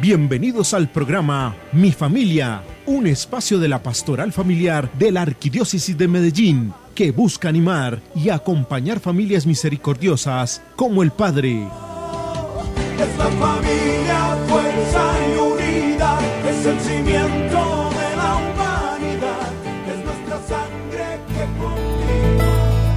Bienvenidos al programa Mi Familia, un espacio de la pastoral familiar de la Arquidiócesis de Medellín que busca animar y acompañar familias misericordiosas como el Padre. Es la familia, fuerza y unidad, es el cimiento de la humanidad, es nuestra sangre que continúa.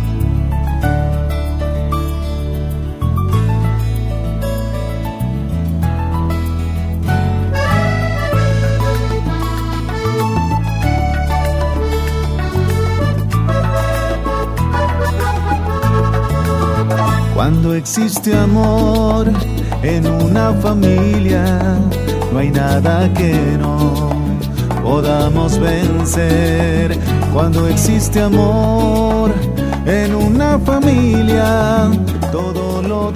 Cuando existe amor en una familia, no hay nada que no podamos vencer. Cuando existe amor en una familia, todo lo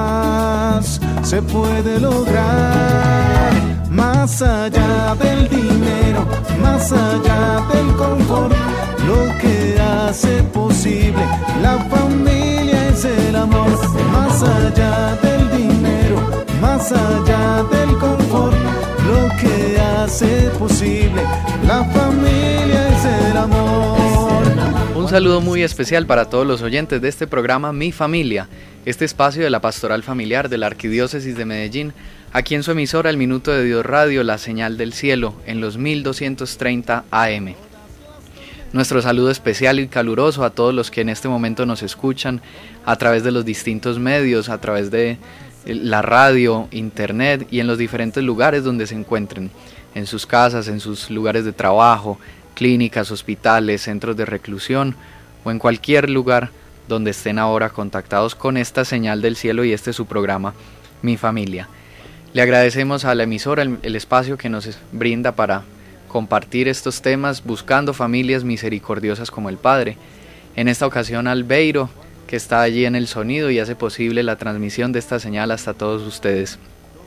demás se puede lograr. Más allá del dinero, más allá del confort, lo que hace posible la familia es el amor. Más allá del dinero, más allá del confort, lo que hace posible la familia es el amor. Un saludo muy especial para todos los oyentes de este programa Mi Familia, este espacio de la pastoral familiar de la Arquidiócesis de Medellín, aquí en su emisora El Minuto de Dios Radio, la señal del cielo, en los 1230 AM. Nuestro saludo especial y caluroso a todos los que en este momento nos escuchan a través de los distintos medios, a través de la radio, internet y en los diferentes lugares donde se encuentren, en sus casas, en sus lugares de trabajo, clínicas, hospitales, centros de reclusión o en cualquier lugar donde estén ahora contactados con esta señal del cielo y este es su programa, Mi Familia. Le agradecemos a la emisora el espacio que nos brinda para compartir estos temas buscando familias misericordiosas como el Padre. En esta ocasión al Beiro, que está allí en el sonido y hace posible la transmisión de esta señal hasta todos ustedes.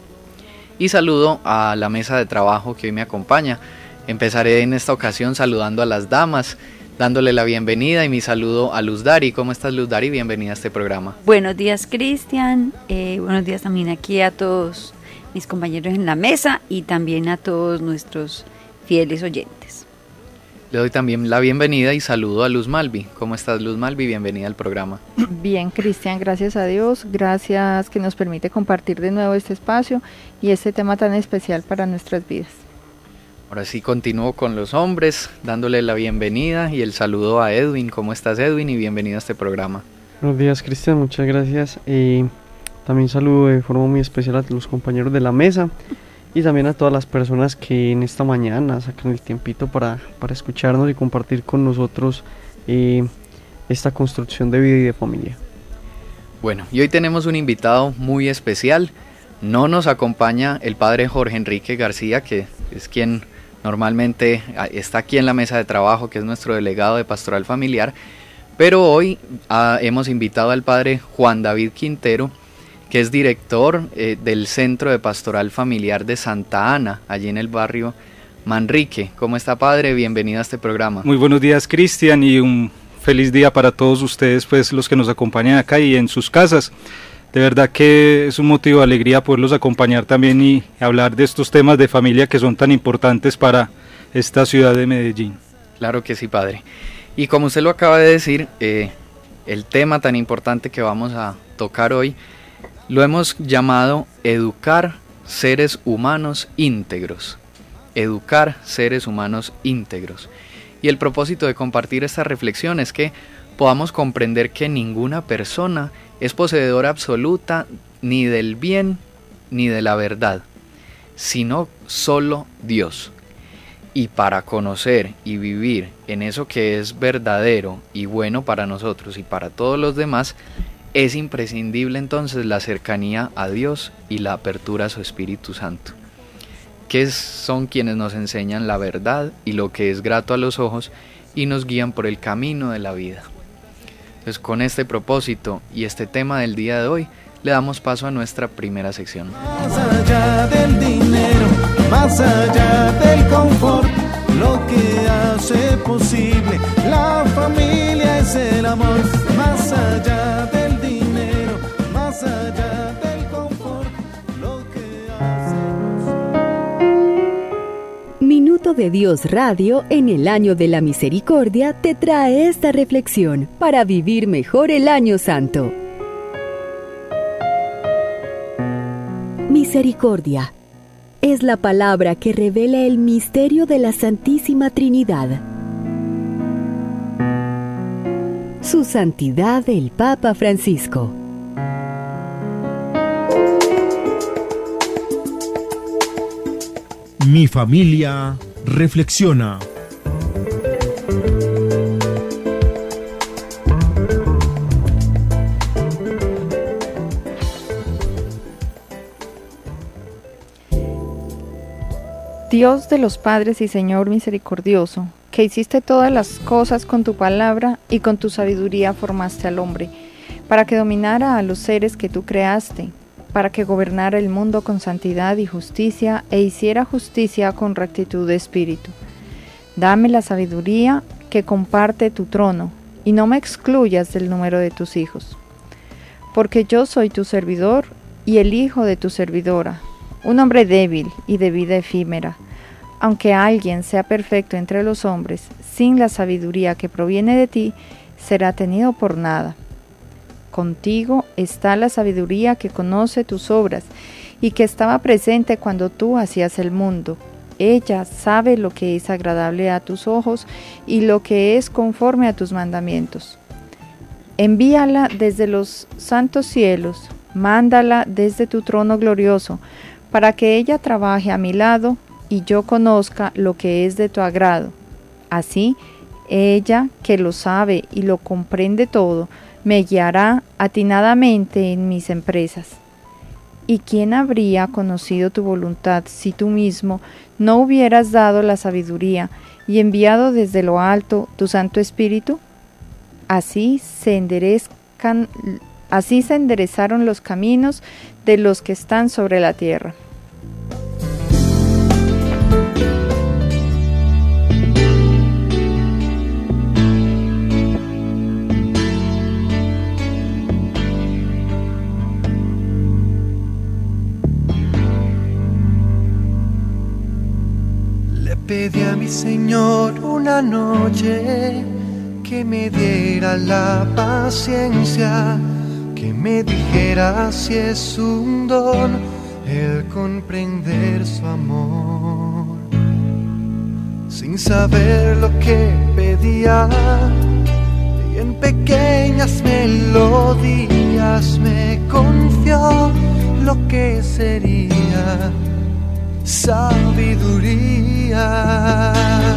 Y saludo a la mesa de trabajo que hoy me acompaña. Empezaré en esta ocasión saludando a las damas, dándole la bienvenida y mi saludo a Luz Dari. ¿Cómo estás, Luz Dari? Bienvenida a este programa. Buenos días, Cristian. Buenos días también aquí a todos mis compañeros en la mesa y también a todos nuestros fieles oyentes. Le doy también la bienvenida y saludo a Luz Malvi. ¿Cómo estás, Luz Malvi? Bienvenida al programa. Bien, Cristian, gracias a Dios, gracias que nos permite compartir de nuevo este espacio y este tema tan especial para nuestras vidas. Ahora sí continúo con los hombres, dándole la bienvenida y el saludo a Edwin. ¿Cómo estás, Edwin? Y bienvenido a este programa. Buenos días, Cristian, muchas gracias. También saludo de forma muy especial a los compañeros de la mesa y también a todas las personas que en esta mañana sacan el tiempito para escucharnos y compartir con nosotros esta construcción de vida y de familia. Bueno, y hoy tenemos un invitado muy especial. No nos acompaña el padre Jorge Enrique García, que es quien normalmente está aquí en la mesa de trabajo, que es nuestro delegado de pastoral familiar, pero hoy hemos invitado al padre Juan David Quintero, que es director del Centro de Pastoral Familiar de Santa Ana, allí en el barrio Manrique. ¿Cómo está, padre? Bienvenido a este programa. Muy buenos días, Cristian, y un feliz día para todos ustedes, pues los que nos acompañan acá y en sus casas. De verdad que es un motivo de alegría poderlos acompañar también y hablar de estos temas de familia que son tan importantes para esta ciudad de Medellín. Claro que sí, padre. Y como usted lo acaba de decir, el tema tan importante que vamos a tocar hoy lo hemos llamado Educar seres humanos íntegros. Educar seres humanos íntegros. Y el propósito de compartir esta reflexión es que podamos comprender que ninguna persona es poseedora absoluta ni del bien ni de la verdad, sino solo Dios. Y para conocer y vivir en eso que es verdadero y bueno para nosotros y para todos los demás, es imprescindible entonces la cercanía a Dios y la apertura a su Espíritu Santo, que son quienes nos enseñan la verdad y lo que es grato a los ojos y nos guían por el camino de la vida. Entonces, con este propósito y este tema del día de hoy, le damos paso a nuestra primera sección. Más allá del dinero, más allá del confort, lo que hace posible la familia es el amor. Más allá del dinero, más allá del confort, lo que hace posible. Brazo de Dios Radio, en el Año de la Misericordia, te trae esta reflexión para vivir mejor el Año Santo. Misericordia es la palabra que revela el misterio de la Santísima Trinidad. Su Santidad el Papa Francisco. Mi familia reflexiona. Dios de los padres y Señor misericordioso, que hiciste todas las cosas con tu palabra y con tu sabiduría formaste al hombre, para que dominara a los seres que tú creaste, para que gobernara el mundo con santidad y justicia e hiciera justicia con rectitud de espíritu. Dame la sabiduría que comparte tu trono, y no me excluyas del número de tus hijos. Porque yo soy tu servidor y el hijo de tu servidora, un hombre débil y de vida efímera. Aunque alguien sea perfecto entre los hombres, sin la sabiduría que proviene de ti, será tenido por nada. Contigo está la sabiduría que conoce tus obras y que estaba presente cuando tú hacías el mundo. Ella sabe lo que es agradable a tus ojos y lo que es conforme a tus mandamientos. Envíala desde los santos cielos, mándala desde tu trono glorioso, para que ella trabaje a mi lado y yo conozca lo que es de tu agrado. Así, ella, que lo sabe y lo comprende todo, me guiará atinadamente en mis empresas. ¿Y quién habría conocido tu voluntad si tú mismo no hubieras dado la sabiduría y enviado desde lo alto tu Santo Espíritu? Así se enderezaron los caminos de los que están sobre la tierra. Le pedí a mi Señor una noche que me diera la paciencia, que me dijera si es un don el comprender su amor. Sin saber lo que pedía, y en pequeñas melodías me confió lo que sería sabiduría.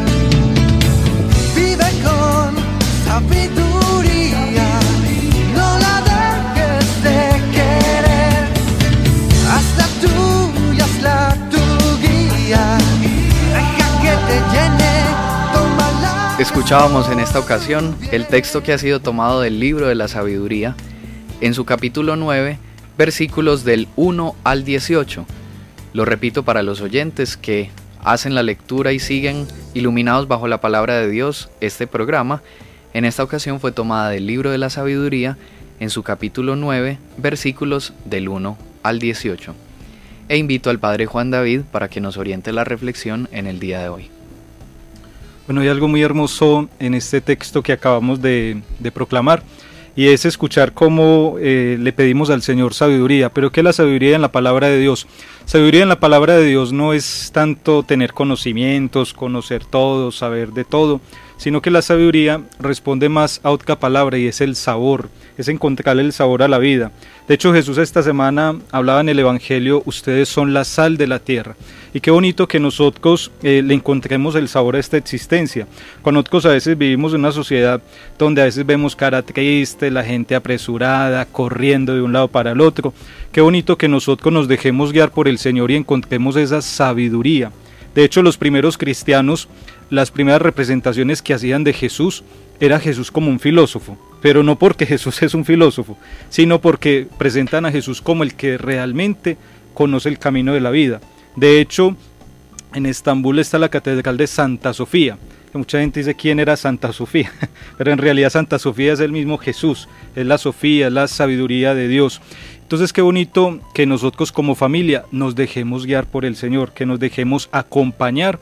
Vive con sabiduría, no la dejes de querer, hazla tuya, hazla tu guía, deja que te llene, tómala. Escuchábamos en esta ocasión el texto que ha sido tomado del libro de la sabiduría, en su capítulo 9, versículos del 1 al 18. Lo repito para los oyentes que hacen la lectura y siguen iluminados bajo la palabra de Dios. Este programa, en esta ocasión, fue tomada del libro de la sabiduría, en su capítulo 9, versículos del 1 al 18. E invito al Padre Juan David para que nos oriente la reflexión en el día de hoy. Bueno, hay algo muy hermoso en este texto que acabamos de proclamar, y es escuchar cómo le pedimos al Señor sabiduría. Pero ¿qué es la sabiduría en la palabra de Dios? Sabiduría en la palabra de Dios no es tanto tener conocimientos, conocer todo, saber de todo, sino que la sabiduría responde más a otra palabra, y es el sabor, es encontrarle el sabor a la vida. De hecho, Jesús esta semana hablaba en el Evangelio: ustedes son la sal de la tierra. Y qué bonito que nosotros le encontremos el sabor a esta existencia. Cuando nosotros a veces vivimos en una sociedad donde a veces vemos cara triste, la gente apresurada, corriendo de un lado para el otro, qué bonito que nosotros nos dejemos guiar por el Señor y encontremos esa sabiduría. De hecho, los primeros cristianos, las primeras representaciones que hacían de Jesús, era Jesús como un filósofo, pero no porque Jesús es un filósofo, sino porque presentan a Jesús como el que realmente conoce el camino de la vida. De hecho, en Estambul está la catedral de Santa Sofía, que mucha gente dice quién era Santa Sofía, pero en realidad Santa Sofía es el mismo Jesús, es la Sofía, es la sabiduría de Dios. Entonces qué bonito que nosotros como familia nos dejemos guiar por el Señor, que nos dejemos acompañar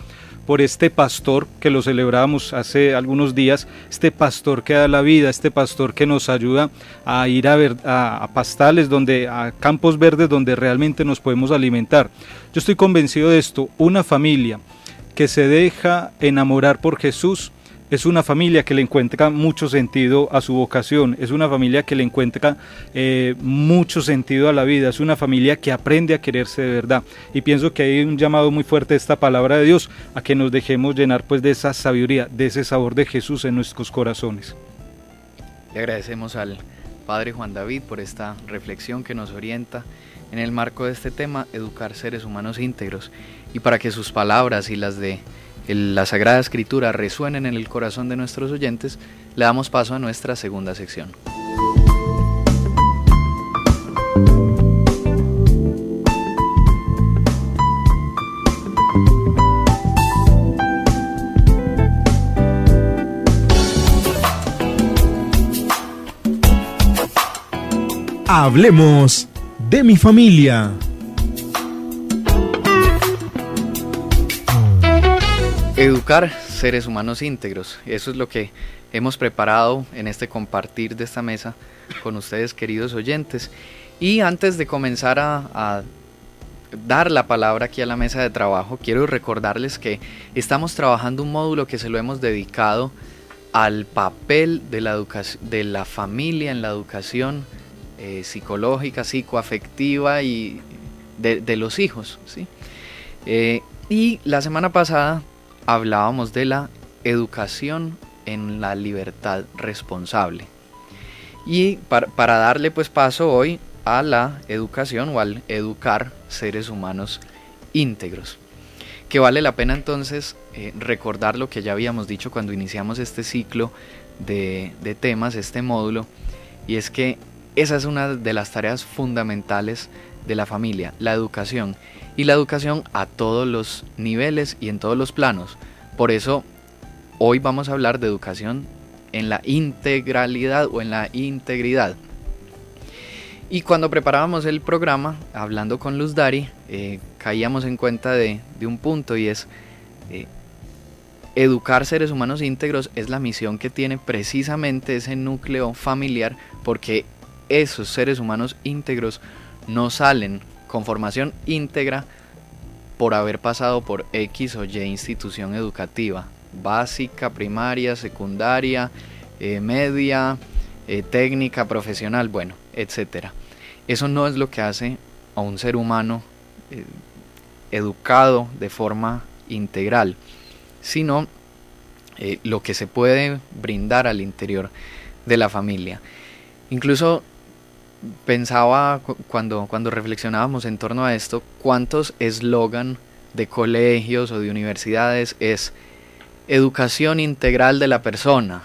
por este pastor que lo celebrábamos hace algunos días, este pastor que da la vida, este pastor que nos ayuda a ir a pastales, a campos verdes donde realmente nos podemos alimentar. Yo estoy convencido de esto: una familia que se deja enamorar por Jesús es una familia que le encuentra mucho sentido a su vocación, es una familia que le encuentra mucho sentido a la vida, es una familia que aprende a quererse de verdad. Y pienso que hay un llamado muy fuerte de esta palabra de Dios a que nos dejemos llenar pues de esa sabiduría, de ese sabor de Jesús en nuestros corazones. Le agradecemos al Padre Juan David por esta reflexión que nos orienta en el marco de este tema, educar seres humanos íntegros, y para que sus palabras y las de la Sagrada Escritura resuenen en el corazón de nuestros oyentes, le damos paso a nuestra segunda sección. Hablemos de mi familia. Educar seres humanos íntegros, eso es lo que hemos preparado en este compartir de esta mesa con ustedes, queridos oyentes. Y antes de comenzar a dar la palabra aquí a la mesa de trabajo, quiero recordarles que estamos trabajando un módulo que se lo hemos dedicado al papel de la familia en la educación psicológica, psicoafectiva y de los hijos, ¿sí? Y la semana pasada hablábamos de la educación en la libertad responsable. Y para darle pues paso hoy a la educación o al educar seres humanos íntegros, que vale la pena entonces recordar lo que ya habíamos dicho cuando iniciamos este ciclo de temas, este módulo, y es que esa es una de las tareas fundamentales de la familia, la educación, y la educación a todos los niveles y en todos los planos. Por eso hoy vamos a hablar de educación en la integralidad o en la integridad. Y cuando preparábamos el programa, hablando con Luz Dari, caíamos en cuenta de un punto, y es educar seres humanos íntegros es la misión que tiene precisamente ese núcleo familiar, porque esos seres humanos íntegros no salen con formación íntegra por haber pasado por X o Y institución educativa, básica, primaria, secundaria, media, técnica, profesional, bueno, etcétera. Eso no es lo que hace a un ser humano educado de forma integral, sino lo que se puede brindar al interior de la familia. Incluso pensaba cuando reflexionábamos en torno a esto, cuántos eslogan de colegios o de universidades es educación integral de la persona,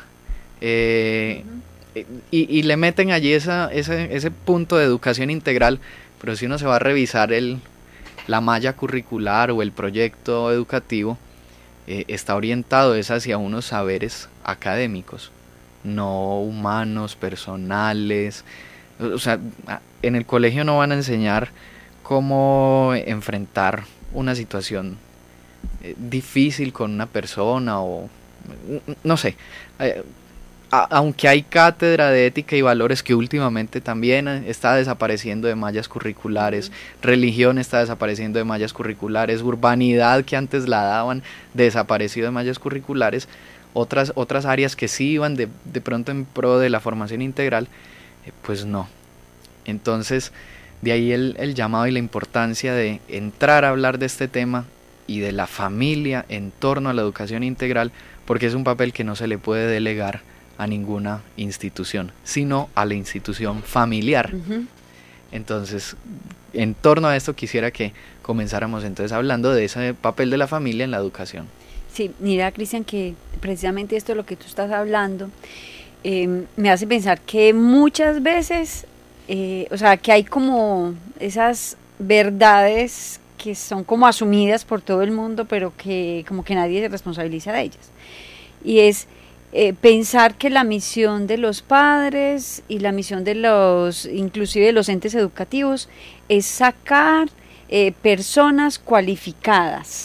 y le meten allí ese punto de educación integral, pero si uno se va a revisar la malla curricular o el proyecto educativo, está orientado hacia unos saberes académicos, no humanos, personales. O sea, en el colegio no van a enseñar cómo enfrentar una situación difícil con una persona, o no sé, aunque hay cátedra de ética y valores que últimamente también está desapareciendo de mallas curriculares, religión está desapareciendo de mallas curriculares, urbanidad, que antes la daban, desaparecido de mallas curriculares, otras áreas que sí iban de pronto en pro de la formación integral, pues no. Entonces, de ahí el llamado y la importancia de entrar a hablar de este tema y de la familia en torno a la educación integral, porque es un papel que no se le puede delegar a ninguna institución, sino a la institución familiar. Uh-huh. Entonces, en torno a esto quisiera que comenzáramos entonces hablando de ese papel de la familia en la educación. Sí, mira, Cristian, que precisamente esto de lo que tú estás hablando me hace pensar que muchas veces, o sea, que hay como esas verdades que son como asumidas por todo el mundo, pero que como que nadie se responsabiliza de ellas. Y es pensar que la misión de los padres y la misión de inclusive de los entes educativos, es sacar personas cualificadas,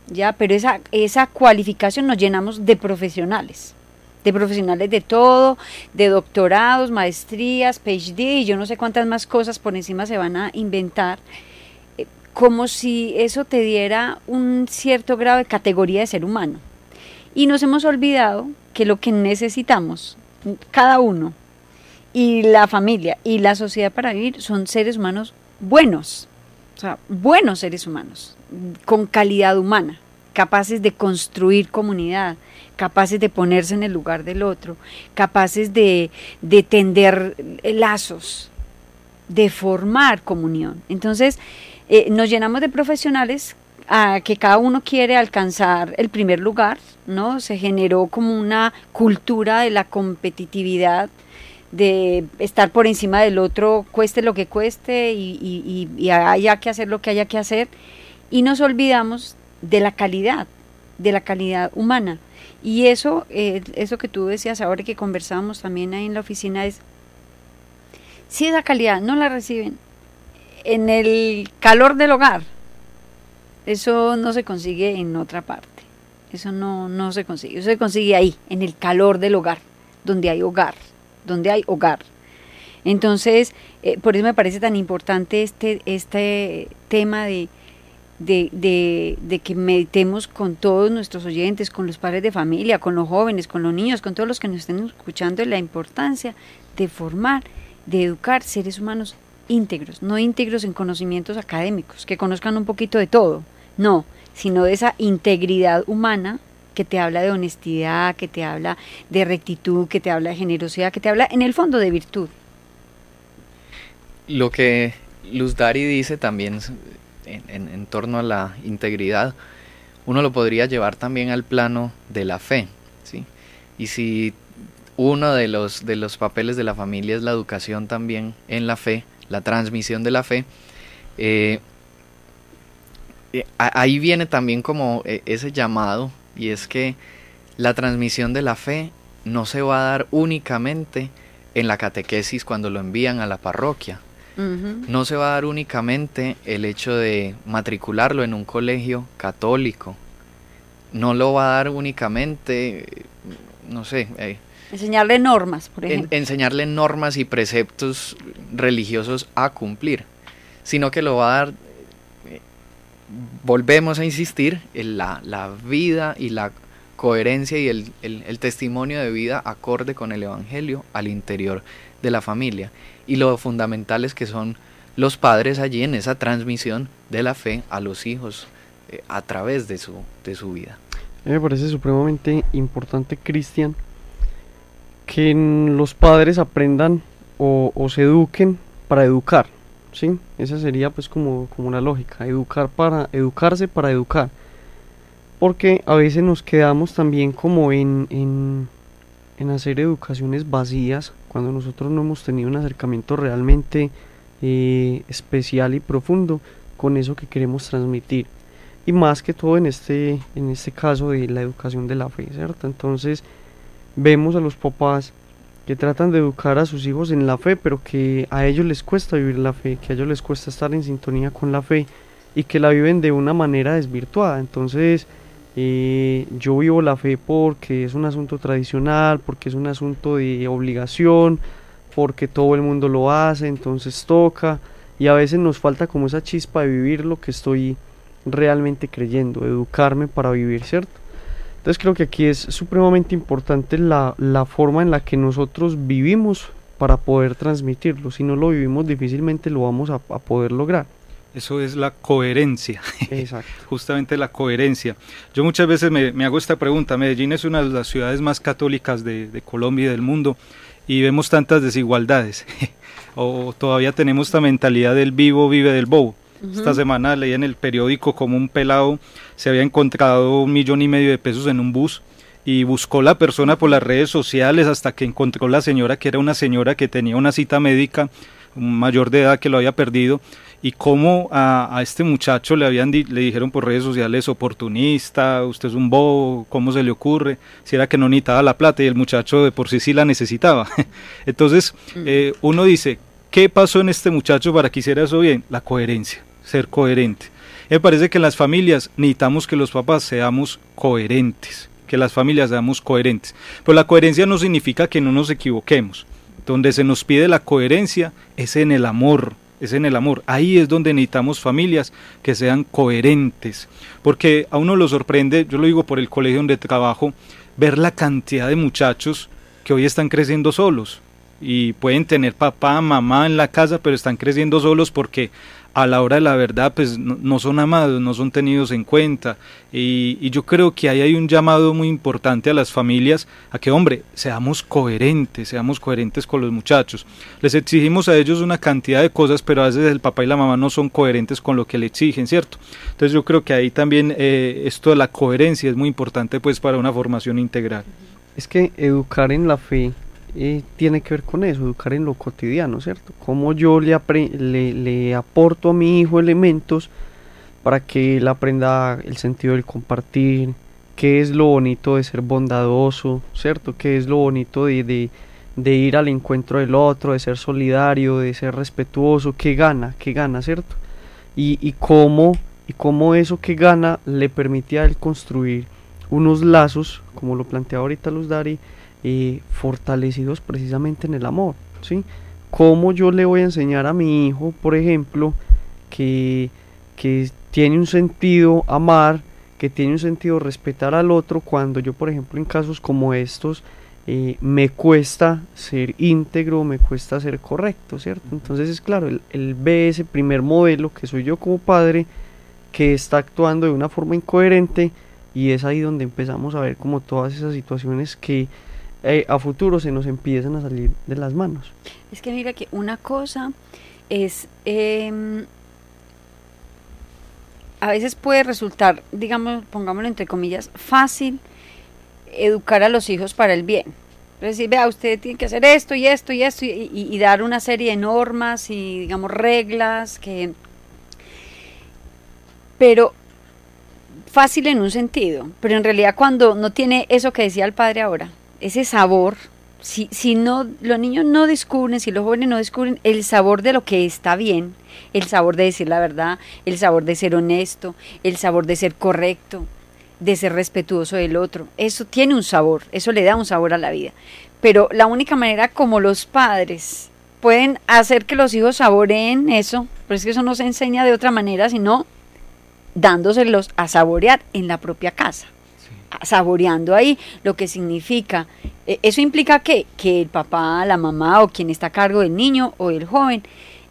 ya, pero esa cualificación nos llenamos de profesionales de todo, de doctorados, maestrías, PhD, y yo no sé cuántas más cosas por encima se van a inventar, como si eso te diera un cierto grado de categoría de ser humano. Y nos hemos olvidado que lo que necesitamos, cada uno, y la familia, y la sociedad para vivir, son seres humanos buenos, o sea, buenos seres humanos, con calidad humana, capaces de construir comunidad, capaces de ponerse en el lugar del otro, capaces de tender lazos, de formar comunión. Entonces, nos llenamos de profesionales que cada uno quiere alcanzar el primer lugar, ¿no? Se generó como una cultura de la competitividad, de estar por encima del otro, cueste lo que cueste, y haya que hacer lo que haya que hacer, y nos olvidamos de la calidad humana. Y eso que tú decías ahora, que conversábamos también ahí en la oficina, es, si esa calidad no la reciben en el calor del hogar, eso no se consigue en otra parte, eso no se consigue, eso se consigue ahí, en el calor del hogar, donde hay hogar. Entonces, por eso me parece tan importante este tema de que meditemos con todos nuestros oyentes, con los padres de familia, con los jóvenes, con los niños, con todos los que nos estén escuchando, la importancia de formar, de educar seres humanos íntegros, no íntegros en conocimientos académicos, que conozcan un poquito de todo, no, sino de esa integridad humana que te habla de honestidad, que te habla de rectitud, que te habla de generosidad, que te habla en el fondo de virtud. Lo que Luz Dari dice también en torno a la integridad, uno lo podría llevar también al plano de la fe, ¿sí? Y si uno de los papeles de la familia es la educación también en la fe, la transmisión de la fe, ahí viene también como ese llamado, y es que la transmisión de la fe no se va a dar únicamente en la catequesis cuando lo envían a la parroquia. No se va a dar únicamente el hecho de matricularlo en un colegio católico. No lo va a dar únicamente, no sé... enseñarle normas, por ejemplo. Enseñarle normas y preceptos religiosos a cumplir, sino que lo va a dar, volvemos a insistir, en la vida y la coherencia y el testimonio de vida acorde con el Evangelio al interior de la familia. Y lo fundamentales que son los padres allí en esa transmisión de la fe a los hijos a través de su vida. Me parece supremamente importante, Cristian, que los padres aprendan o se eduquen para educar, ¿sí? Esa sería pues como la lógica, educarse para educar, porque a veces nos quedamos también como en hacer educaciones vacías, cuando nosotros no hemos tenido un acercamiento realmente especial y profundo con eso que queremos transmitir, y más que todo en este caso de la educación de la fe, ¿cierto? Entonces vemos a los papás que tratan de educar a sus hijos en la fe, pero que a ellos les cuesta vivir la fe, que a ellos les cuesta estar en sintonía con la fe, y que la viven de una manera desvirtuada. Entonces yo vivo la fe porque es un asunto tradicional, porque es un asunto de obligación, porque todo el mundo lo hace, entonces toca, y a veces nos falta como esa chispa de vivir lo que estoy realmente creyendo, educarme para vivir, ¿cierto? Entonces creo que aquí es supremamente importante la forma en la que nosotros vivimos para poder transmitirlo. Si no lo vivimos, difícilmente lo vamos a poder lograr. Eso es la coherencia. Exacto. Justamente la coherencia. Yo muchas veces me hago esta pregunta. Medellín es una de las ciudades más católicas de Colombia y del mundo, y vemos tantas desigualdades. O todavía tenemos esta mentalidad del vivo vive del bobo. Esta semana leí en el periódico como un pelado se había encontrado 1,5 millones de pesos en un bus, y buscó la persona por las redes sociales hasta que encontró la señora, que era una señora que tenía una cita médica, un mayor de edad que lo había perdido, y cómo a este muchacho le dijeron por redes sociales: oportunista, usted es un bobo, ¿cómo se le ocurre? Si era que no necesitaba la plata, y el muchacho de por sí la necesitaba. Entonces uno dice, ¿qué pasó en este muchacho para que hiciera eso bien? La coherencia. ser coherente. Me parece que en las familias necesitamos que los papás seamos coherentes, que las familias seamos coherentes. Pero la coherencia no significa que no nos equivoquemos. Donde se nos pide la coherencia es en el amor, es en el amor. Ahí es donde necesitamos familias que sean coherentes. Porque a uno lo sorprende, yo lo digo por el colegio donde trabajo, ver la cantidad de muchachos que hoy están creciendo solos. Y pueden tener papá, mamá en la casa, pero están creciendo solos porque a la hora de la verdad pues no son amados, no son tenidos en cuenta, y yo creo que ahí hay un llamado muy importante a las familias a que, hombre, seamos coherentes con los muchachos. Les exigimos a ellos una cantidad de cosas, pero a veces el papá y la mamá no son coherentes con lo que le exigen, ¿cierto? Entonces yo creo que ahí también esto de la coherencia es muy importante pues para una formación integral. Es que educar en la fe tiene que ver con eso, educar en lo cotidiano, ¿cierto? Cómo yo le aporto a mi hijo elementos para que él aprenda el sentido del compartir, qué es lo bonito de ser bondadoso, ¿cierto? Qué es lo bonito de ir al encuentro del otro, de ser solidario, de ser respetuoso, qué gana, ¿cierto? Y cómo eso que gana le permite a él construir unos lazos, como lo planteaba ahorita Luz Dari, fortalecidos precisamente en el amor, ¿sí? ¿Cómo yo le voy a enseñar a mi hijo, por ejemplo, que tiene un sentido amar, que tiene un sentido respetar al otro, cuando yo, por ejemplo, en casos como estos, me cuesta ser íntegro, me cuesta ser correcto, ¿cierto? Entonces es claro, él ve ese primer modelo que soy yo como padre, que está actuando de una forma incoherente, y es ahí donde empezamos a ver como todas esas situaciones que a futuro se nos empiezan a salir de las manos. Es que mira que una cosa es, a veces puede resultar, digamos, pongámoslo entre comillas, fácil educar a los hijos para el bien. Es decir, vea, usted tiene que hacer esto y esto y esto, y dar una serie de normas y, digamos, reglas, pero fácil en un sentido, pero en realidad cuando no tiene eso que decía el padre ahora, ese sabor, si no, los niños no descubren, si los jóvenes no descubren el sabor de lo que está bien, el sabor de decir la verdad, el sabor de ser honesto, el sabor de ser correcto, de ser respetuoso del otro, eso tiene un sabor, eso le da un sabor a la vida. Pero la única manera como los padres pueden hacer que los hijos saboreen eso, pero es que eso no se enseña de otra manera, sino dándoselos a saborear en la propia casa. Saboreando ahí lo que significa, eso implica que el papá, la mamá o quien está a cargo del niño o del joven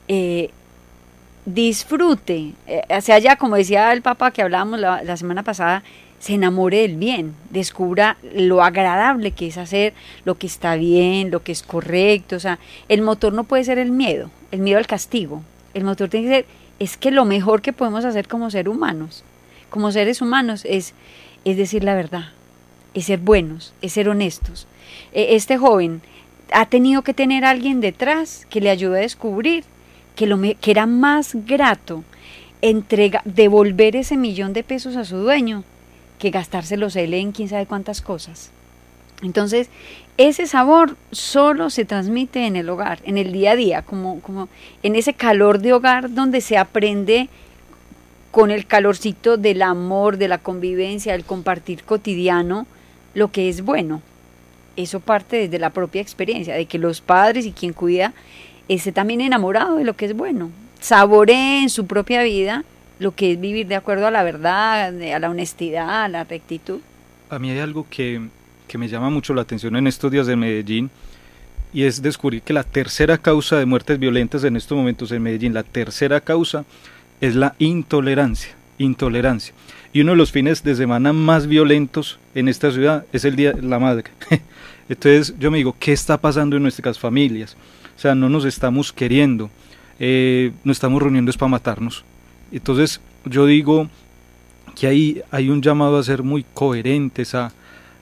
disfrute, sea ya como decía el papá que hablábamos la semana pasada, se enamore del bien, descubra lo agradable que es hacer lo que está bien, lo que es correcto. O sea, el motor no puede ser el miedo al castigo, el motor tiene que ser, es que lo mejor que podemos hacer como seres humanos es decir la verdad, es ser buenos, es ser honestos. Este joven ha tenido que tener a alguien detrás que le ayude a descubrir que era más grato devolver ese $1.000.000 a su dueño que gastárselos él en quién sabe cuántas cosas. Entonces, ese sabor solo se transmite en el hogar, en el día a día, como en ese calor de hogar donde se aprende con el calorcito del amor, de la convivencia, del compartir cotidiano, lo que es bueno. Eso parte desde la propia experiencia, de que los padres y quien cuida esté también enamorado de lo que es bueno, saboree en su propia vida lo que es vivir de acuerdo a la verdad, a la honestidad, a la rectitud. A mí hay algo que me llama mucho la atención en estos días de Medellín, y es descubrir que la tercera causa de muertes violentas en estos momentos en Medellín, la tercera causa es la intolerancia. Y uno de los fines de semana más violentos en esta ciudad es el Día de la Madre. Entonces yo me digo, ¿qué está pasando en nuestras familias? O sea, no nos estamos queriendo, nos estamos reuniendo es para matarnos. Entonces yo digo que ahí hay un llamado a ser muy coherentes, a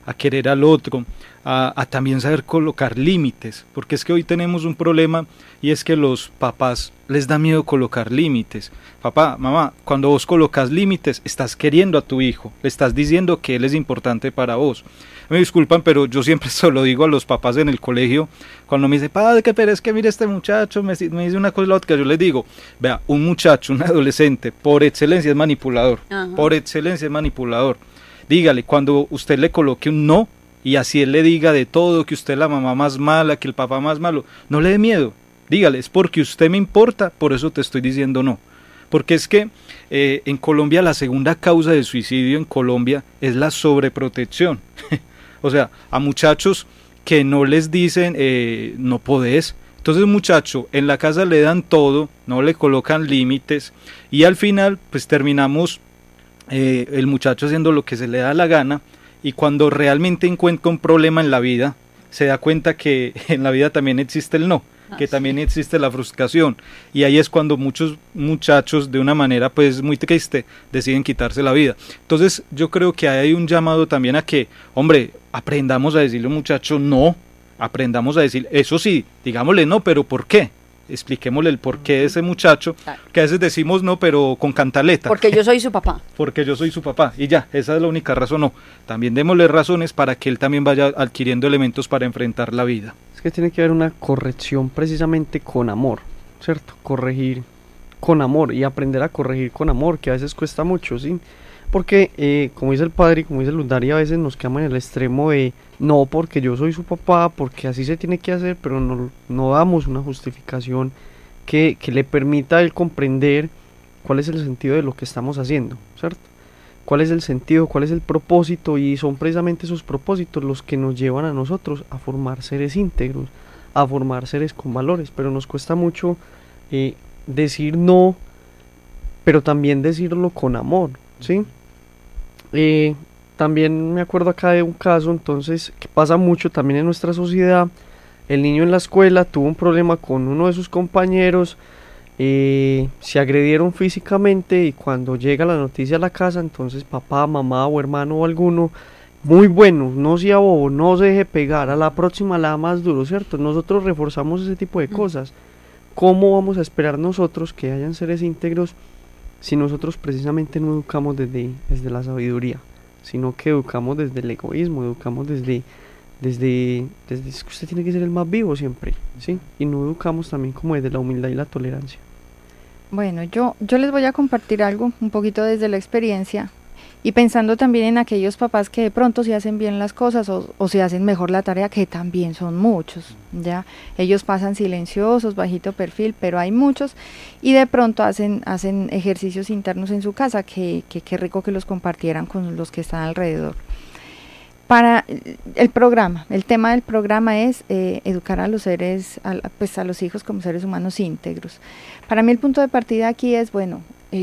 a querer al otro, a también saber colocar límites, porque es que hoy tenemos un problema y es que los papás les da miedo colocar límites. Papá, mamá, cuando vos colocas límites, estás queriendo a tu hijo, le estás diciendo que él es importante para vos. Me disculpan, pero yo siempre se lo digo a los papás en el colegio, cuando me dicen, padre, pero es que mire este muchacho, me dice una cosa y la otra, yo les digo, vea, un muchacho, un adolescente, por excelencia es manipulador, por excelencia es manipulador. Dígale, cuando usted le coloque un no, y así él le diga de todo, que usted es la mamá más mala, que el papá más malo, no le dé miedo, dígale, es porque usted me importa, por eso te estoy diciendo no. Porque es que en Colombia la segunda causa de suicidio en Colombia es la sobreprotección. O sea, a muchachos que no les dicen no podés. Entonces muchacho, en la casa le dan todo, no le colocan límites y al final pues terminamos el muchacho haciendo lo que se le da la gana y cuando realmente encuentra un problema en la vida, se da cuenta que en la vida también existe el no, que también existe la frustración y ahí es cuando muchos muchachos de una manera pues muy triste deciden quitarse la vida. Entonces yo creo que hay un llamado también a que, hombre, aprendamos a decirle a un muchacho no, aprendamos a decir, eso sí, digámosle no, pero ¿por qué? Expliquémosle el porqué de ese muchacho, que a veces decimos no, pero con cantaleta. Porque yo soy su papá. Porque yo soy su papá, y ya, esa es la única razón, no. También démosle razones para que él también vaya adquiriendo elementos para enfrentar la vida. Es que tiene que haber una corrección precisamente con amor, ¿cierto? Corregir con amor y aprender a corregir con amor, que a veces cuesta mucho, ¿sí? Porque, como dice el padre y como dice Lundari, a veces nos quedamos en el extremo de no, porque yo soy su papá, porque así se tiene que hacer, pero no damos una justificación que le permita a él comprender cuál es el sentido de lo que estamos haciendo, ¿cierto? Cuál es el sentido, cuál es el propósito, y son precisamente esos propósitos los que nos llevan a nosotros a formar seres íntegros, a formar seres con valores, pero nos cuesta mucho decir no, pero también decirlo con amor, ¿sí? También me acuerdo acá de un caso, entonces, que pasa mucho también en nuestra sociedad. El niño en la escuela tuvo un problema con uno de sus compañeros, se agredieron físicamente y cuando llega la noticia a la casa, entonces papá, mamá o hermano o alguno, muy bueno, no sea bobo, no se deje pegar, a la próxima la da más duro, ¿cierto? Nosotros reforzamos ese tipo de cosas. ¿Cómo vamos a esperar nosotros que hayan seres íntegros si nosotros precisamente no educamos desde la sabiduría, sino que educamos desde el egoísmo, educamos desde que usted tiene que ser el más vivo siempre, ¿sí? Y no educamos también como desde la humildad y la tolerancia. Bueno, yo les voy a compartir algo un poquito desde la experiencia y pensando también en aquellos papás que de pronto se hacen bien las cosas o se hacen mejor la tarea, que también son muchos, ¿ya? Ellos pasan silenciosos, bajito perfil, pero hay muchos y de pronto hacen ejercicios internos en su casa que qué rico que los compartieran con los que están alrededor. Para el programa, el tema del programa es educar a los seres, a los hijos como seres humanos íntegros. Para mí el punto de partida aquí es, bueno,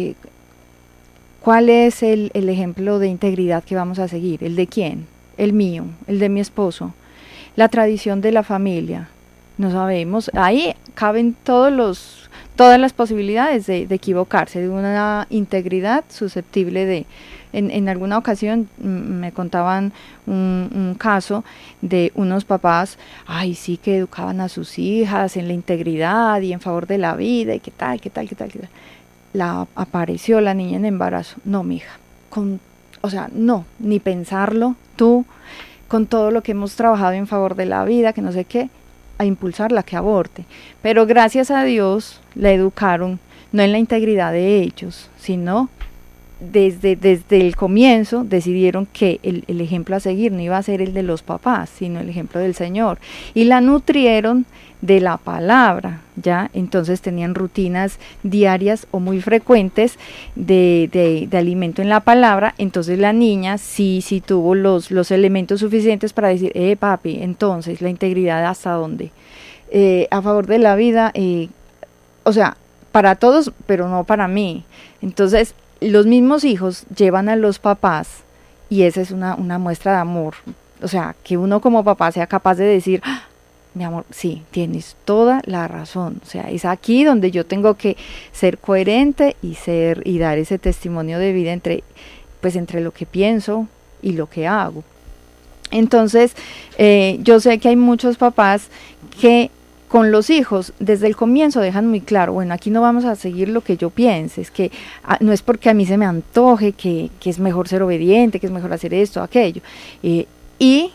¿cuál es el ejemplo de integridad que vamos a seguir? ¿El de quién? El mío, el de mi esposo, la tradición de la familia. No sabemos, ahí caben todas las posibilidades de equivocarse, de una integridad susceptible de... En alguna ocasión me contaban un caso de unos papás, ay sí, que educaban a sus hijas en la integridad y en favor de la vida y qué tal. Apareció la niña en embarazo, no mija, no, ni pensarlo, tú, con todo lo que hemos trabajado en favor de la vida, que no sé qué, a impulsarla que aborte, pero gracias a Dios la educaron, no en la integridad de ellos, sino desde el comienzo decidieron que el ejemplo a seguir no iba a ser el de los papás, sino el ejemplo del Señor, y la nutrieron de la palabra, ¿ya? Entonces tenían rutinas diarias o muy frecuentes de alimento en la palabra. Entonces la niña sí tuvo los elementos suficientes para decir, papi, entonces la integridad ¿hasta dónde? A favor de la vida, para todos, pero no para mí. Entonces los mismos hijos llevan a los papás, y esa es una muestra de amor, o sea, que uno como papá sea capaz de decir, mi amor, sí, tienes toda la razón, o sea, es aquí donde yo tengo que ser coherente y dar ese testimonio de vida entre lo que pienso y lo que hago. Entonces, yo sé que hay muchos papás que con los hijos desde el comienzo dejan muy claro, bueno, aquí no vamos a seguir lo que yo piense, es que no es porque a mí se me antoje que es mejor ser obediente, que es mejor hacer esto, aquello, y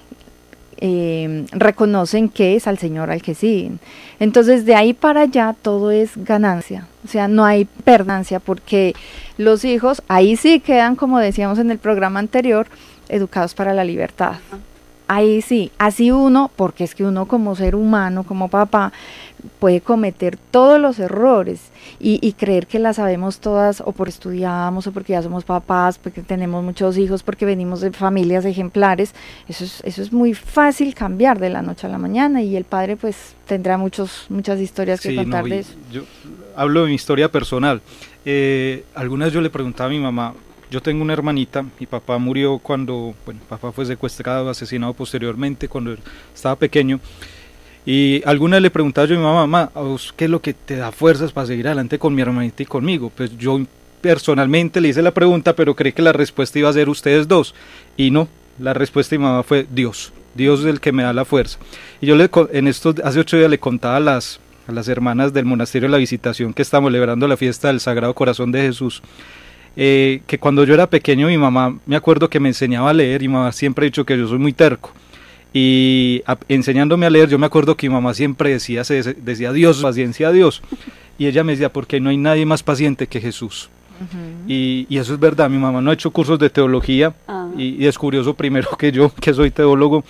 reconocen que es al Señor al que siguen. Entonces de ahí para allá todo es ganancia, o sea, no hay perdancia, porque los hijos ahí sí quedan, como decíamos en el programa anterior, educados para la libertad. Ahí sí, así uno, porque es que uno como ser humano, como papá, puede cometer todos los errores y creer que las sabemos todas, o porque estudiamos, o porque ya somos papás, porque tenemos muchos hijos, porque venimos de familias ejemplares. Eso es muy fácil cambiar de la noche a la mañana, y el padre pues tendrá muchas historias que contar de eso. Yo hablo de mi historia personal. Algunas yo le preguntaba a mi mamá. Yo tengo una hermanita, mi papá murió cuando, papá fue secuestrado, asesinado posteriormente cuando estaba pequeño, y alguna le preguntaba yo a mi mamá, ¿qué es lo que te da fuerzas para seguir adelante con mi hermanita y conmigo? Pues yo personalmente le hice la pregunta, pero creí que la respuesta iba a ser ustedes dos, y no, la respuesta de mi mamá fue Dios es el que me da la fuerza. Y yo hace 8 días le contaba a las hermanas del monasterio de la Visitación que estamos celebrando la fiesta del Sagrado Corazón de Jesús, que cuando yo era pequeño mi mamá, me acuerdo que me enseñaba a leer, y mi mamá siempre ha dicho que yo soy muy terco, y enseñándome a leer yo me acuerdo que mi mamá siempre decía Dios, paciencia a Dios, y ella me decía, porque no hay nadie más paciente que Jesús. Y eso es verdad, mi mamá no ha hecho cursos de teología, y es curioso primero que yo, que soy teólogo,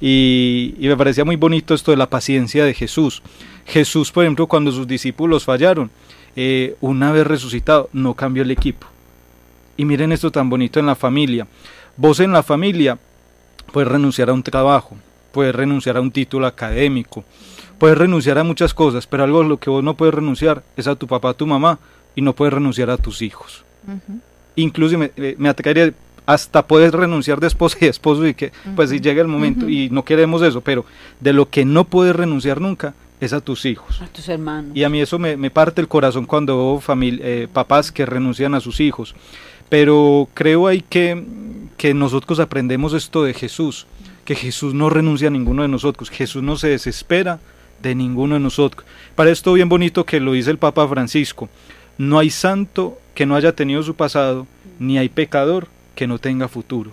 y me parecía muy bonito esto de la paciencia de Jesús. Jesús, por ejemplo, cuando sus discípulos fallaron, una vez resucitado, no cambió el equipo. Y miren esto tan bonito en la familia. Vos en la familia puedes renunciar a un trabajo, puedes renunciar a un título académico, puedes renunciar a muchas cosas, pero algo a lo que vos no puedes renunciar es a tu papá, a tu mamá, y no puedes renunciar a tus hijos. Incluso me atrevería, hasta puedes renunciar de esposa y esposo, y que pues si llega el momento, y no queremos eso, pero de lo que no puedes renunciar nunca es a tus hijos, a tus hermanos. Y a mí eso me parte el corazón cuando veo papás que renuncian a sus hijos. Pero creo ahí que nosotros aprendemos esto de Jesús, que Jesús no renuncia a ninguno de nosotros, Jesús no se desespera de ninguno de nosotros. Para esto bien bonito que lo dice el Papa Francisco, no hay santo que no haya tenido su pasado, ni hay pecador que no tenga futuro.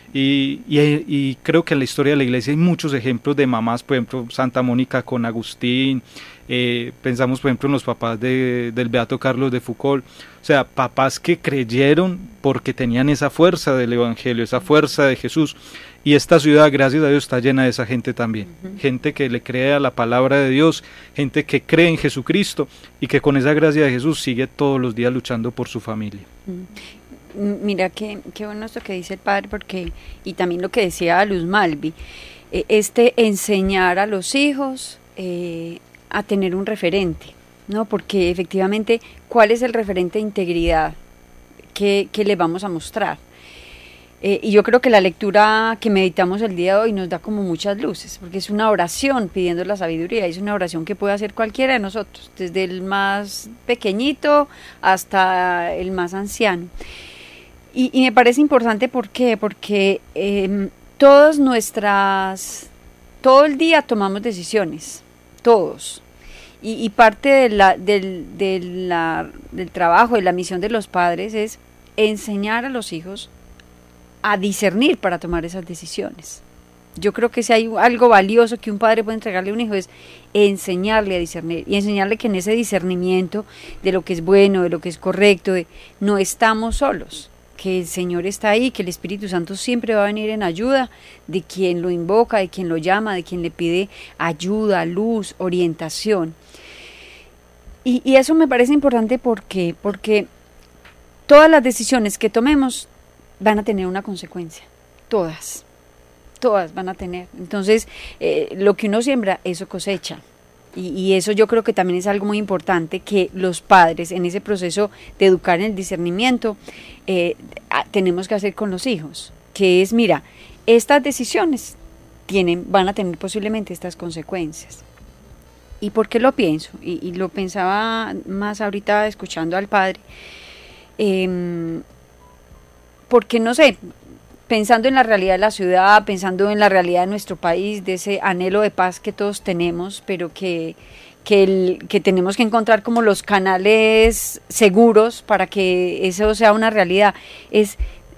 Y creo que en la historia de la iglesia hay muchos ejemplos de mamás, por ejemplo Santa Mónica con Agustín, pensamos por ejemplo en los papás del Beato Carlos de Foucauld, o sea, papás que creyeron porque tenían esa fuerza del Evangelio, esa fuerza de Jesús, y esta ciudad, gracias a Dios, está llena de esa gente también, gente que le cree a la palabra de Dios, gente que cree en Jesucristo y que con esa gracia de Jesús sigue todos los días luchando por su familia. Mira qué bueno esto que dice el padre, porque, y también lo que decía Luz Malvi, enseñar a los hijos a tener un referente, ¿no? Porque efectivamente, ¿cuál es el referente de integridad que le vamos a mostrar? Y yo creo que la lectura que meditamos el día de hoy nos da como muchas luces, porque es una oración pidiendo la sabiduría, es una oración que puede hacer cualquiera de nosotros, desde el más pequeñito hasta el más anciano. Y me parece importante, ¿por qué? Porque todo el día tomamos decisiones, todos. Y parte del trabajo, de la misión de los padres es enseñar a los hijos a discernir para tomar esas decisiones. Yo creo que si hay algo valioso que un padre puede entregarle a un hijo es enseñarle a discernir, y enseñarle que en ese discernimiento de lo que es bueno, de lo que es correcto, no estamos solos, que el Señor está ahí, que el Espíritu Santo siempre va a venir en ayuda de quien lo invoca, de quien lo llama, de quien le pide ayuda, luz, orientación. Y eso me parece importante porque todas las decisiones que tomemos van a tener una consecuencia, todas van a tener. Entonces, lo que uno siembra, eso cosecha. Y eso yo creo que también es algo muy importante, que los padres en ese proceso de educar en el discernimiento tenemos que hacer con los hijos, que es, mira, estas decisiones van a tener posiblemente estas consecuencias. ¿Y por qué lo pienso? Y lo pensaba más ahorita escuchando al padre, porque no sé, pensando en la realidad de la ciudad, pensando en la realidad de nuestro país, de ese anhelo de paz que todos tenemos, pero que tenemos que encontrar como los canales seguros para que eso sea una realidad, es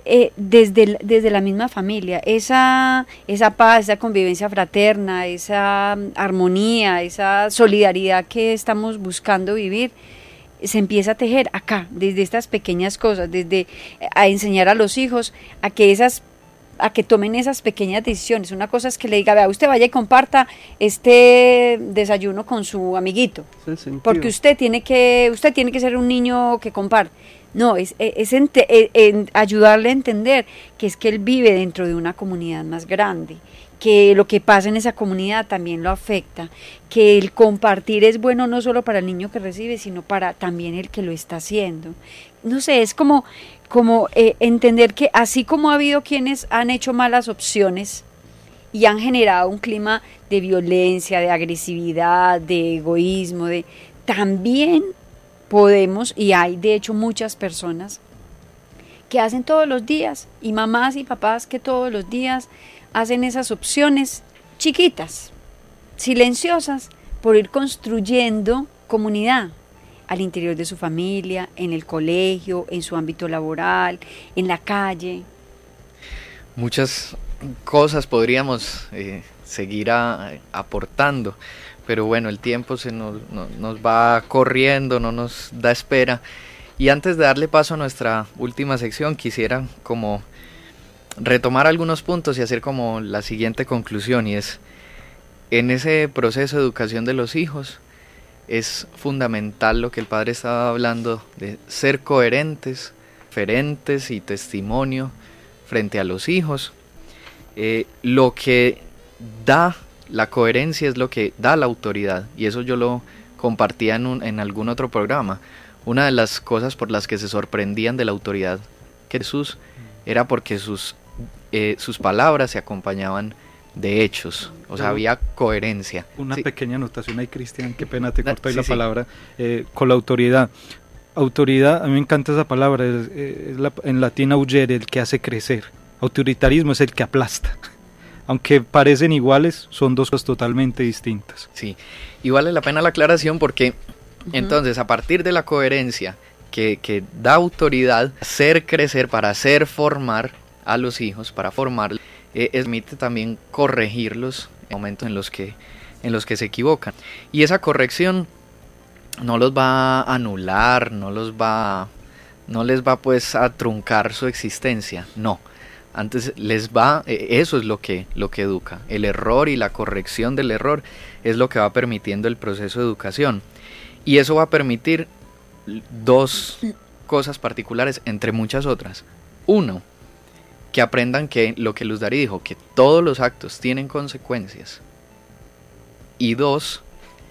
desde la misma familia, esa paz, esa convivencia fraterna, esa armonía, esa solidaridad que estamos buscando vivir, se empieza a tejer acá, desde estas pequeñas cosas, desde a enseñar a los hijos a que tomen esas pequeñas decisiones. Una cosa es que le diga, vea, usted vaya y comparta este desayuno con su amiguito, porque usted tiene que ser un niño que comparte. No, es ayudarle a entender que es que él vive dentro de una comunidad más grande, que lo que pasa en esa comunidad también lo afecta, que el compartir es bueno no solo para el niño que recibe, sino para también el que lo está haciendo. No sé, es como entender que así como ha habido quienes han hecho malas opciones y han generado un clima de violencia, de agresividad, de egoísmo, también podemos, y hay de hecho muchas personas que hacen todos los días, y mamás y papás que todos los días hacen esas opciones chiquitas, silenciosas, por ir construyendo comunidad al interior de su familia, en el colegio, en su ámbito laboral, en la calle. Muchas cosas podríamos seguir aportando, pero bueno, el tiempo nos va corriendo, no nos da espera. Y antes de darle paso a nuestra última sección, quisiera como retomar algunos puntos y hacer como la siguiente conclusión, y es, en ese proceso de educación de los hijos, es fundamental lo que el padre estaba hablando, de ser coherentes, referentes y testimonio frente a los hijos. Lo que da la coherencia es lo que da la autoridad, y eso yo lo compartía en algún otro programa. Una de las cosas por las que se sorprendían de la autoridad que Jesús era porque sus palabras se acompañaban de hechos, o sea, había coherencia. Una sí. Pequeña anotación ahí, Cristian, qué pena te corto ahí sí, la sí. palabra, con la autoridad. Autoridad, a mí me encanta esa palabra, en latín augere, el que hace crecer. Autoritarismo es el que aplasta. Aunque parecen iguales, son dos cosas totalmente distintas. Sí, y vale la pena la aclaración porque entonces a partir de la coherencia que da autoridad, hacer crecer, para hacer formar a los hijos, para formarlos, permite también corregirlos en momentos en los que se equivocan. Y esa corrección no los va a anular, no les va pues a truncar su existencia, no. Antes eso es lo que educa. El error y la corrección del error es lo que va permitiendo el proceso de educación. Y eso va a permitir dos cosas particulares, entre muchas otras. Uno, que aprendan que lo que Luz Dari dijo, que todos los actos tienen consecuencias. Y dos,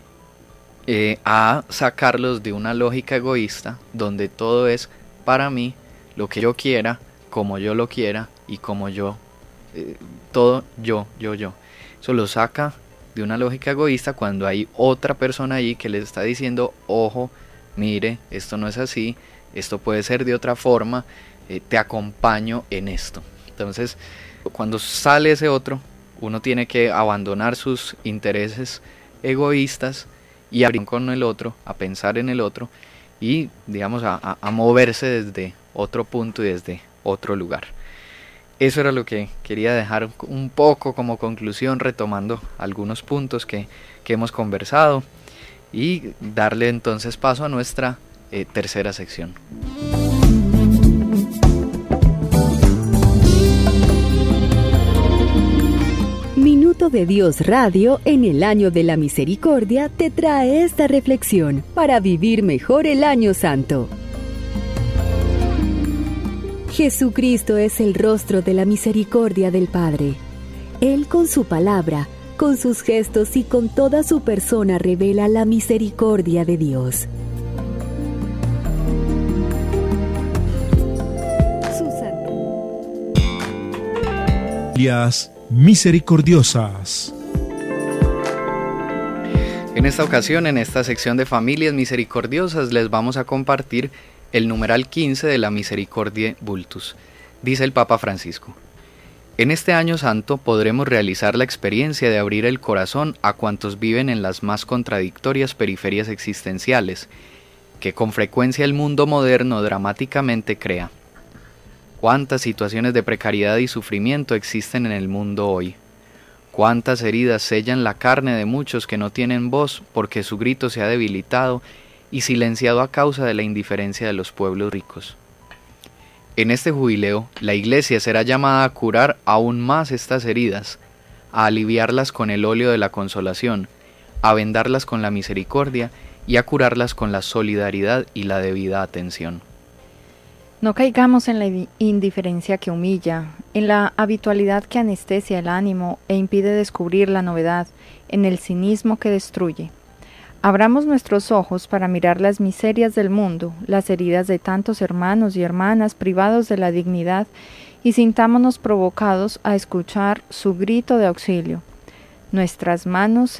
a sacarlos de una lógica egoísta, donde todo es para mí, lo que yo quiera, como yo lo quiera, y como yo, todo yo. Eso lo saca de una lógica egoísta cuando hay otra persona allí que les está diciendo, ojo, mire, esto no es así, esto puede ser de otra forma, te acompaño en esto. Entonces, cuando sale ese otro, uno tiene que abandonar sus intereses egoístas y abrir con el otro, a pensar en el otro y, digamos, a moverse desde otro punto y desde otro lugar. Eso era lo que quería dejar un poco como conclusión, retomando algunos puntos que hemos conversado, y darle entonces paso a nuestra tercera sección. Minuto de Dios Radio en el Año de la Misericordia te trae esta reflexión para vivir mejor el Año Santo. Jesucristo es el rostro de la misericordia del Padre. Él, con su palabra, con sus gestos y con toda su persona, revela la misericordia de Dios. Familias misericordiosas. En esta ocasión, en esta sección de Familias Misericordiosas, les vamos a compartir el numeral 15 de la Misericordiae Vultus. Dice el Papa Francisco: En este año santo podremos realizar la experiencia de abrir el corazón a cuantos viven en las más contradictorias periferias existenciales, que con frecuencia el mundo moderno dramáticamente crea. Cuántas situaciones de precariedad y sufrimiento existen en el mundo hoy. Cuántas heridas sellan la carne de muchos que no tienen voz porque su grito se ha debilitado y silenciado a causa de la indiferencia de los pueblos ricos. En este jubileo, la Iglesia será llamada a curar aún más estas heridas, a aliviarlas con el óleo de la consolación, a vendarlas con la misericordia y a curarlas con la solidaridad y la debida atención. No caigamos en la indiferencia que humilla, en la habitualidad que anestesia el ánimo e impide descubrir la novedad, en el cinismo que destruye. Abramos nuestros ojos para mirar las miserias del mundo, las heridas de tantos hermanos y hermanas privados de la dignidad, y sintámonos provocados a escuchar su grito de auxilio. Nuestras manos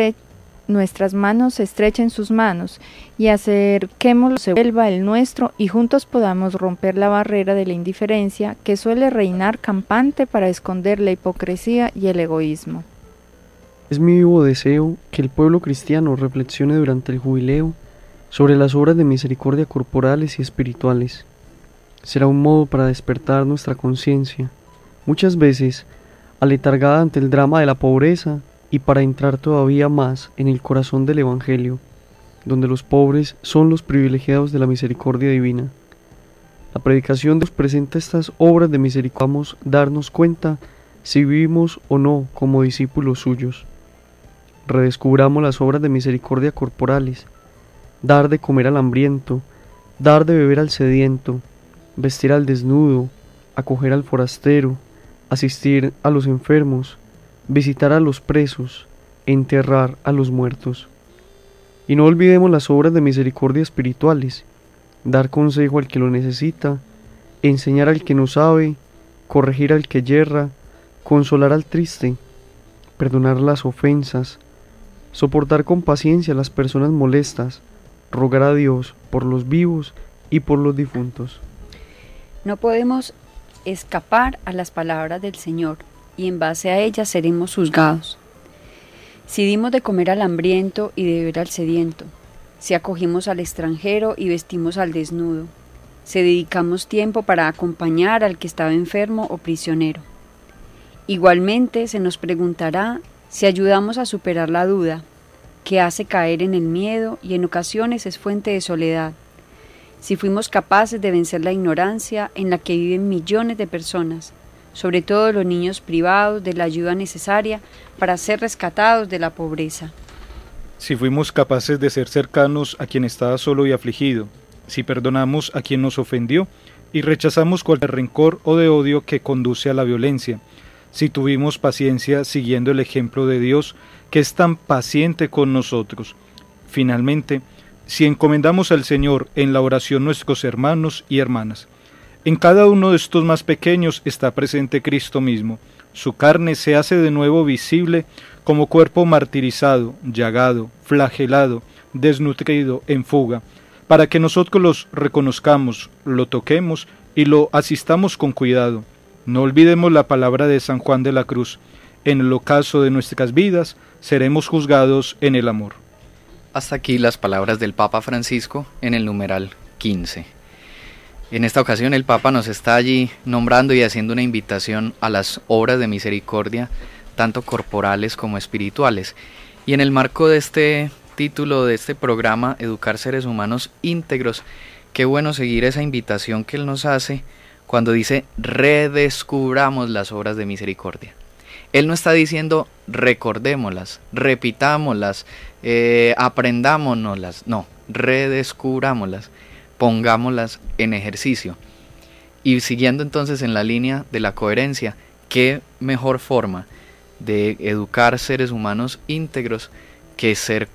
estrechen sus manos y acerquémoslo se vuelva el nuestro y juntos podamos romper la barrera de la indiferencia que suele reinar campante para esconder la hipocresía y el egoísmo. Es mi vivo deseo que el pueblo cristiano reflexione durante el jubileo sobre las obras de misericordia corporales y espirituales. Será un modo para despertar nuestra conciencia, muchas veces aletargada ante el drama de la pobreza, y para entrar todavía más en el corazón del Evangelio, donde los pobres son los privilegiados de la misericordia divina. La predicación nos presenta estas obras de misericordia. Vamos a darnos cuenta si vivimos o no como discípulos suyos. Redescubramos las obras de misericordia corporales, dar de comer al hambriento, dar de beber al sediento, vestir al desnudo, acoger al forastero, asistir a los enfermos, visitar a los presos, enterrar a los muertos. Y no olvidemos las obras de misericordia espirituales, dar consejo al que lo necesita, enseñar al que no sabe, corregir al que yerra, consolar al triste, perdonar las ofensas, soportar con paciencia a las personas molestas, rogar a Dios por los vivos y por los difuntos. No podemos escapar a las palabras del Señor, y en base a ellas seremos juzgados. Si dimos de comer al hambriento y de beber al sediento, si acogimos al extranjero y vestimos al desnudo, si dedicamos tiempo para acompañar al que estaba enfermo o prisionero. Igualmente se nos preguntará si ayudamos a superar la duda, que hace caer en el miedo y en ocasiones es fuente de soledad, si fuimos capaces de vencer la ignorancia en la que viven millones de personas, sobre todo los niños privados de la ayuda necesaria para ser rescatados de la pobreza. Si fuimos capaces de ser cercanos a quien estaba solo y afligido, si perdonamos a quien nos ofendió y rechazamos cualquier rencor o de odio que conduce a la violencia, si tuvimos paciencia siguiendo el ejemplo de Dios que es tan paciente con nosotros. Finalmente, si encomendamos al Señor en la oración nuestros hermanos y hermanas. En cada uno de estos más pequeños está presente Cristo mismo. Su carne se hace de nuevo visible como cuerpo martirizado, llagado, flagelado, desnutrido, en fuga, para que nosotros los reconozcamos, lo toquemos y lo asistamos con cuidado. No olvidemos la palabra de San Juan de la Cruz: en el ocaso de nuestras vidas seremos juzgados en el amor. Hasta aquí las palabras del Papa Francisco en el numeral 15. En esta ocasión el Papa nos está allí nombrando y haciendo una invitación a las obras de misericordia, tanto corporales como espirituales. Y en el marco de este título de este programa, Educar Seres Humanos Íntegros, qué bueno seguir esa invitación que él nos hace cuando dice redescubramos las obras de misericordia. Él no está diciendo recordémoslas, repitámoslas, aprendámonoslas, no, redescubrámoslas, pongámoslas en ejercicio. Y siguiendo entonces en la línea de la coherencia, qué mejor forma de educar seres humanos íntegros que ser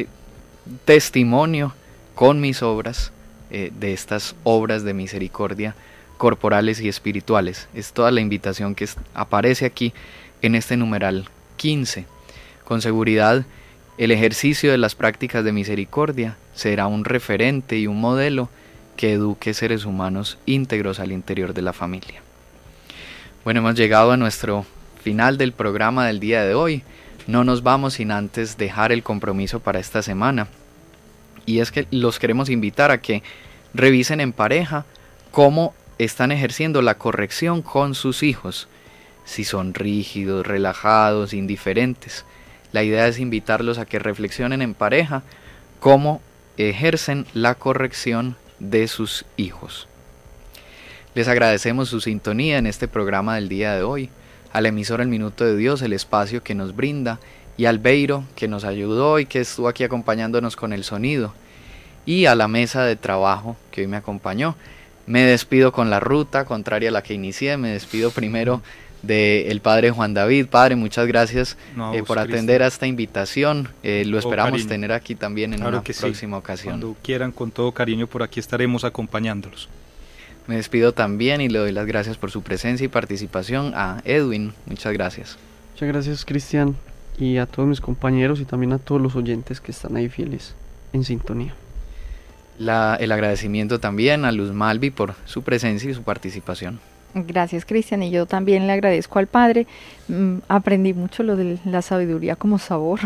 testimonio con mis obras de estas obras de misericordia corporales y espirituales. Es toda la invitación que aparece aquí en este numeral 15. Con seguridad, el ejercicio de las prácticas de misericordia será un referente y un modelo que eduque seres humanos íntegros al interior de la familia. Bueno, hemos llegado a nuestro final del programa del día de hoy. No nos vamos sin antes dejar el compromiso para esta semana. Y es que los queremos invitar a que revisen en pareja cómo están ejerciendo la corrección con sus hijos. Si son rígidos, relajados, indiferentes. La idea es invitarlos a que reflexionen en pareja cómo ejercen la corrección de sus hijos. Les agradecemos su sintonía en este programa del día de hoy, a la emisora El Minuto de Dios, el espacio que nos brinda, y al Beiro, que nos ayudó y que estuvo aquí acompañándonos con el sonido, y a la mesa de trabajo que hoy me acompañó. Me despido con la ruta, contraria a la que inicié. Me despido primero del padre Juan David. Padre, muchas gracias por atender a esta invitación. Lo esperamos tener aquí también en una próxima ocasión. Cuando quieran, con todo cariño, por aquí estaremos acompañándolos. Me despido también y le doy las gracias por su presencia y participación a Edwin. Muchas gracias. Muchas gracias, Cristian, y a todos mis compañeros y también a todos los oyentes que están ahí fieles en sintonía. El agradecimiento también a Luz Malvi por su presencia y su participación. Gracias, Cristian, y yo también le agradezco al Padre. Aprendí mucho lo de la sabiduría como sabor.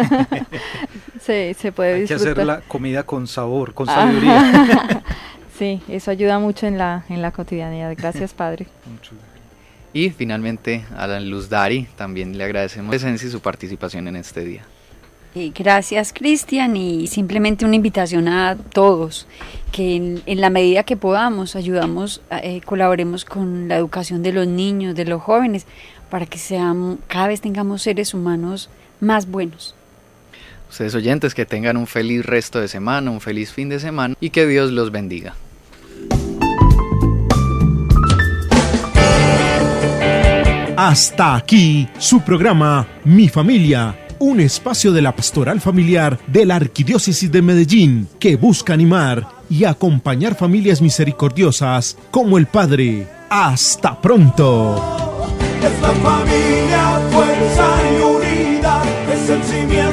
se puede Hay disfrutar. que hacer la comida con sabor, con sabiduría. Sí, eso ayuda mucho en la cotidianidad. Gracias, Padre. Y finalmente a la Luz Dari también le agradecemos su presencia y su participación en este día. Gracias, Cristian, y simplemente una invitación a todos que en la medida que podamos colaboremos con la educación de los niños, de los jóvenes, para que cada vez tengamos seres humanos más buenos. Ustedes oyentes, que tengan un feliz resto de semana, un feliz fin de semana y que Dios los bendiga. Hasta aquí su programa Mi Familia, un espacio de la pastoral familiar de la Arquidiócesis de Medellín que busca animar y acompañar familias misericordiosas como el Padre. ¡Hasta pronto! Es la familia, fuerza y unidad, es el cimiento.